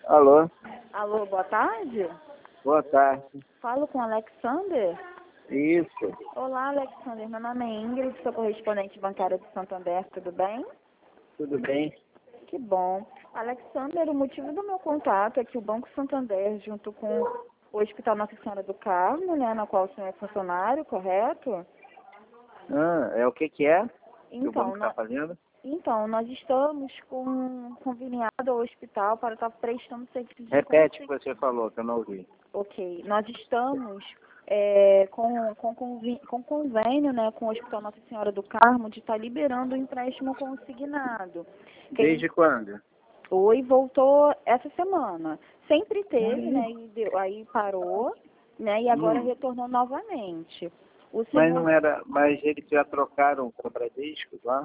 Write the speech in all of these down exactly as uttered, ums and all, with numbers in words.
Alô? Alô, boa tarde. Boa tarde. Falo com Alexander. Isso. Olá, Alexander. Meu nome é Ingrid, sou correspondente bancária do Santander, tudo bem? Tudo bem? Que bom. Alexander, o motivo do meu contato é que o Banco Santander, junto com o Hospital Nossa Senhora do Carmo, né, na qual o senhor é funcionário, correto? Ah, é o que que é? Que o Então, banco está nó- fazendo? então, nós estamos com conveniado ao hospital para estar prestando serviço de Repete o conse- que você falou, que eu não ouvi. Ok. Nós estamos é, com, com, convi- com convênio, né, com o Hospital Nossa Senhora do Carmo de estar liberando o empréstimo consignado. Que a gente Desde quando? foi e voltou essa semana. Sempre teve, né, e deu- aí parou, né, e agora Hum. retornou novamente. O Mas não senhor, era, mas eles já trocaram o Bradesco lá?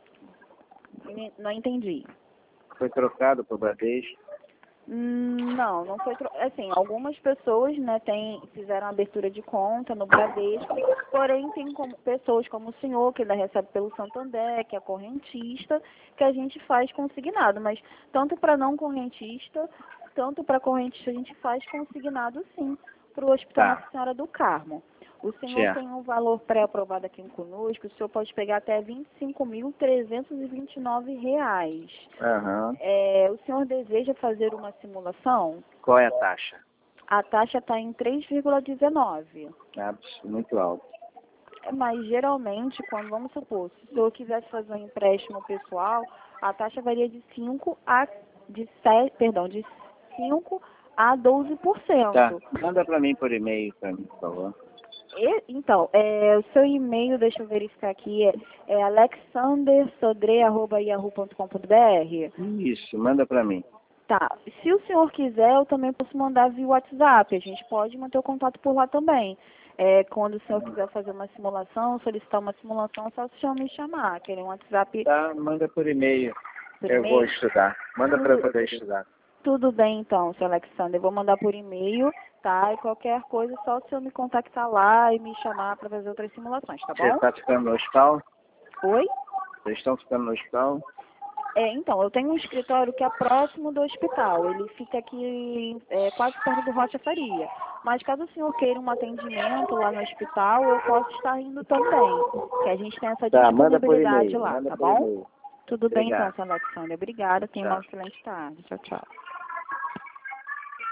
não entendi. Foi trocado para o Bradesco? Hum, Não, não foi. tro- Assim, algumas pessoas, né, tem, fizeram abertura de conta no Bradesco, porém tem como, pessoas como o senhor, que ainda recebe pelo Santander, que é correntista, que a gente faz consignado. Mas tanto para não correntista, tanto para correntista a gente faz consignado sim, para o Hospital Tá, Nossa Senhora do Carmo. O senhor certo. tem um valor pré-aprovado aqui conosco, o senhor pode pegar até vinte e cinco mil trezentos e vinte e nove reais. Aham. É, o senhor deseja fazer uma simulação? Qual é a taxa? A taxa está em três vírgula dezenove. Ah, muito alto. É, Mas geralmente, quando vamos supor, se o senhor quisesse fazer um empréstimo pessoal, a taxa varia de cinco a de sete, perdão, de cinco a doze por Tá, cento. manda para mim por e-mail, para mim, por favor. E, então, é, o seu e-mail, deixa eu verificar aqui, é, é alexander sodré arroba yahoo ponto com ponto br. Isso, manda para mim. Tá. Se o senhor quiser, eu também posso mandar via WhatsApp. A gente pode manter o contato por lá também. É, quando o senhor quiser fazer uma simulação, solicitar uma simulação, é só o senhor me chamar. Querer um WhatsApp Tá, manda por e-mail. por Eu vou e-mail? estudar. Manda para eu Tudo, poder estudar. tudo bem, então, senhor Alexander. Eu vou mandar por e-mail, tá? E qualquer coisa, é só o senhor me contactar lá e me chamar para fazer outras simulações, tá Você bom? está ficando no hospital? Oi? Vocês estão ficando no hospital? É, então, eu tenho um escritório que é próximo do hospital. Ele fica aqui é, quase perto do Rocha Faria. Mas caso o senhor queira um atendimento lá no hospital, eu posso estar indo também. Que a gente tem essa Tá, manda por disponibilidade e-mail. lá, Manda tá por bom? e-mail. Tudo bem então, Obrigado. senhor Alexandre. Obrigada. Tenha uma Tchau. excelente tarde. Tchau, tchau.